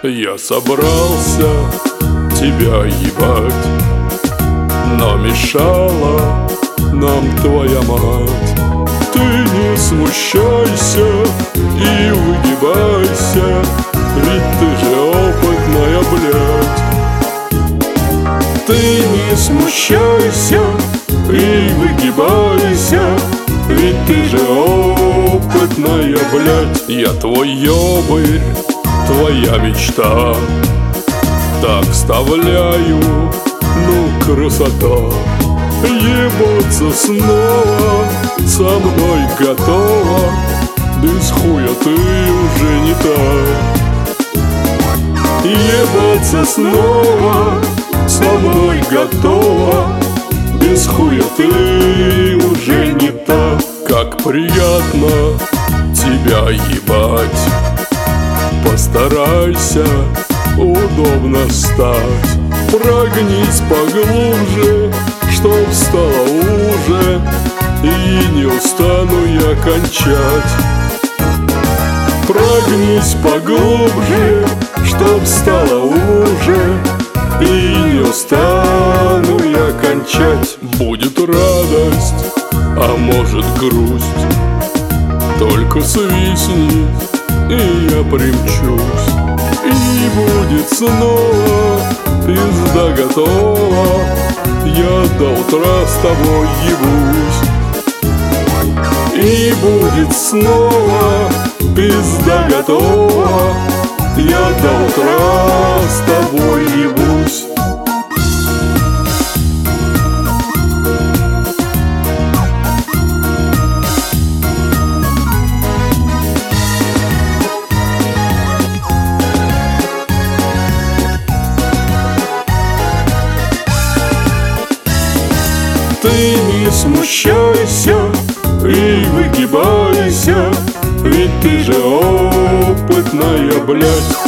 Я собрался тебя ебать, но мешала нам твоя мать. Ты не смущайся и выгибайся, ведь ты же опытная, блядь. Ты не смущайся и выгибайся, ведь ты же опытная, блядь. Я твой ёбырь, твоя мечта, так вставляю, ну красота. Ебаться снова со мной готова, без хуя ты уже не та. Ебаться снова со мной готова, без хуя ты уже не та. Как приятно тебя ебать, постарайся удобно встать. Прогнись поглубже, чтоб стало уже, и не устану я кончать. Прогнись поглубже, чтоб стало уже, и не устану я кончать. Будет радость, а может грусть, только свистни, и я примчусь. И будет снова пизда готова, я до утра с тобой ебусь. И будет снова пизда готова, я до утра с тобой ебусь. Ты не смущайся и выгибайся, ведь ты же опытная, блядь.